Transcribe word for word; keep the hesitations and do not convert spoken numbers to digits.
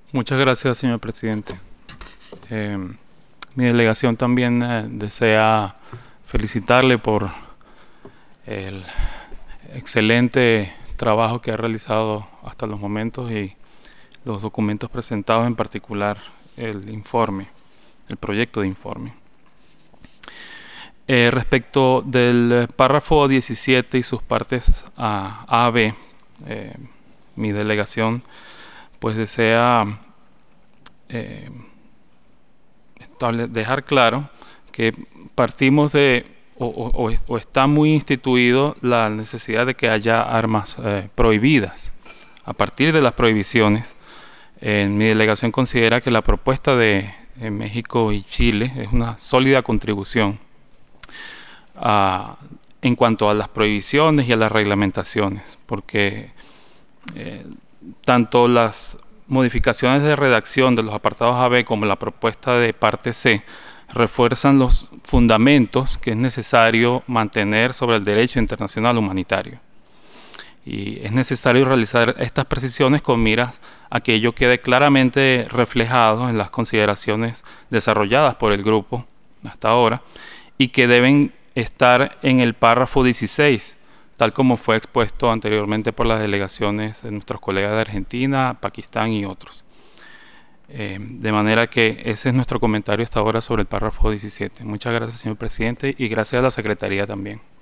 Muchas gracias, señor presidente. Eh, Mi delegación también eh, desea felicitarle por el excelente trabajo que ha realizado hasta los momentos y los documentos presentados, en particular el informe, el proyecto de informe. Eh, respecto del párrafo diecisiete y sus partes A, A B, eh, mi delegación pues desea eh, estable- dejar claro que partimos de, o, o- o está muy instituido la necesidad de que haya armas eh, prohibidas. A partir de las prohibiciones, eh, mi delegación considera que la propuesta de eh, México y Chile es una sólida contribución a- en cuanto a las prohibiciones y a las reglamentaciones, porque eh, tanto las modificaciones de redacción de los apartados A B como la propuesta de parte C refuerzan los fundamentos que es necesario mantener sobre el derecho internacional humanitario. Y es necesario realizar estas precisiones con miras a que ello quede claramente reflejado en las consideraciones desarrolladas por el grupo hasta ahora y que deben estar en el párrafo dieciséis, tal como fue expuesto anteriormente por las delegaciones de nuestros colegas de Argentina, Pakistán y otros. Eh, de manera que ese es nuestro comentario hasta ahora sobre el párrafo diecisiete. Muchas gracias, señor presidente, y gracias a la Secretaría también.